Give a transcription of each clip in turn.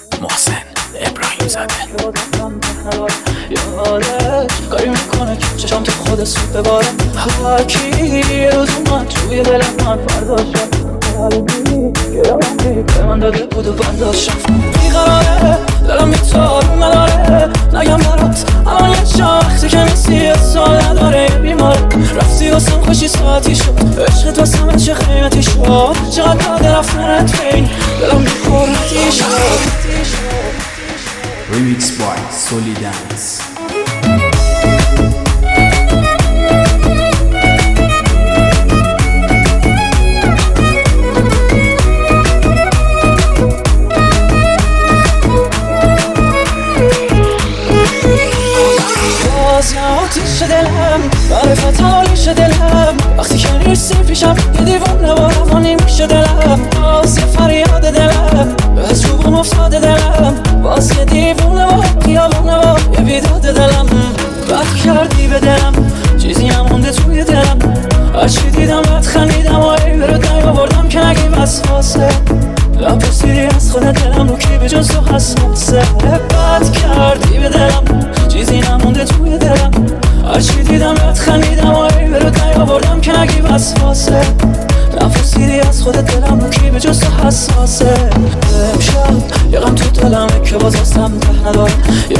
محسن ابراهیم زاده. یادش کاری میکنه که چشم تو خود سود بباره. هر کی یه روز اومد توی دل من فردا شد قلبی که عمری به من داده بود و برداشتم. بیقراره دلم میتاب نداره نگم برات الان یه چند وقتی که نیستی سال نداره. بیمار رفتی واسم خوشی ساعتی شد عشقت واسم چه قیمتی شد. چقدر داده رفتنت بین دلم بی حرمتی شد. Remix by Soli Dance. آتیش دلم معرفت حالیش دلم وقتی که نیستی پیشم یه دیوونه و روانی میشه دلم. باز یه فریاد دلم از روبم افتاده دلم. باز یه دیوونه و خیالونه و یه بیداد دلم. بد کردی به دلم چیزی نمونده توی دلم. هرچی دیدم بد خندیدم و ای برات نیاوردم که نگی وسواسه. نپرسیدی از خود دلم رو کی به جز تو حساسه. بد کردی به دلم چیزی نمونده توی دلم. هرچی دیدم بد خندیدم و ای برات نیاوردم که نگی وسواسه. نپرسیدی از خود دلم رو کی به جز تو حساسه. امشب یه غم تو دلمه که باز هستم ته نداره.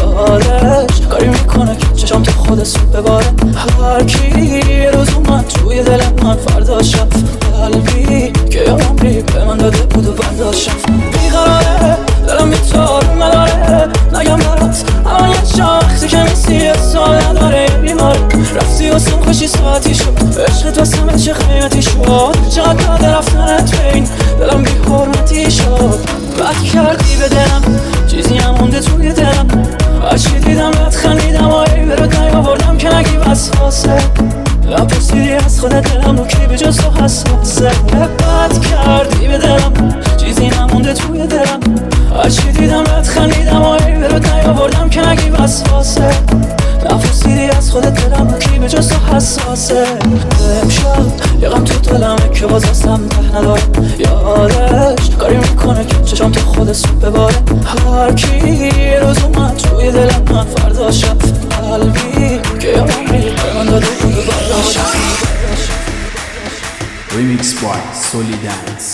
یادش کاری میکنه که چشم تو خود سود بباره. هر کی یه روز اومد توی دل من فردا شب قلبی که عمری به من داده بود و برداشتم. بیقراره دلم میتاب نداره نگم برات الان یه چند وقتی که نیستی سال نداره. بیمار رفتی واسم خوشی ساعتی شد عشقت واسم چه قیمتی شد. چقدر داده رفتنت بین دلم بی حرمتی شد. بد کردی به دلم چیزی نمونده توی دلم. هرچی دیدم بد خندیدم و ای برات نیاوردم که نگی وسواسه. نپرسیدی از خود دلم رو کی به جز تو حساسه. بد کردی به دلم چیزی نمونده توی دلم. هرچی دیدم بد خندیدم و ای برات نیاوردم که نگی وسواسه. نپرسیدی از خود دلم رو کی به جز تو حساسه. امشب یه غم تو دلمه که باز هستم ته نداره. یادش کاری میکنه که چشم تو خود سود بباره. هر کی یه روز اومد توی دل من فردا شب قلبی که عمری به من داده بود و برداشتم. Remix by Soli Dance.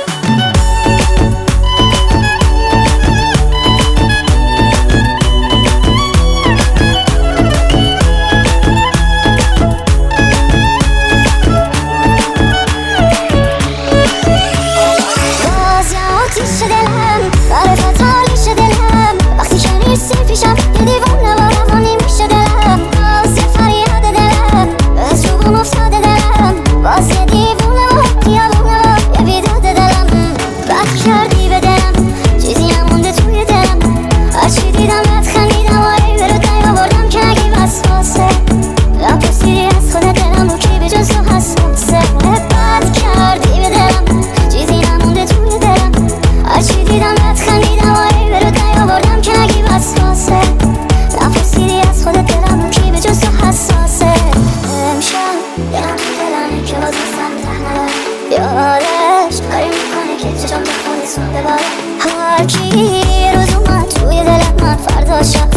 یادش کاری میکنه که چشم تو خونی سود بباره. هر کی یه روز اومد توی دل من فردا شب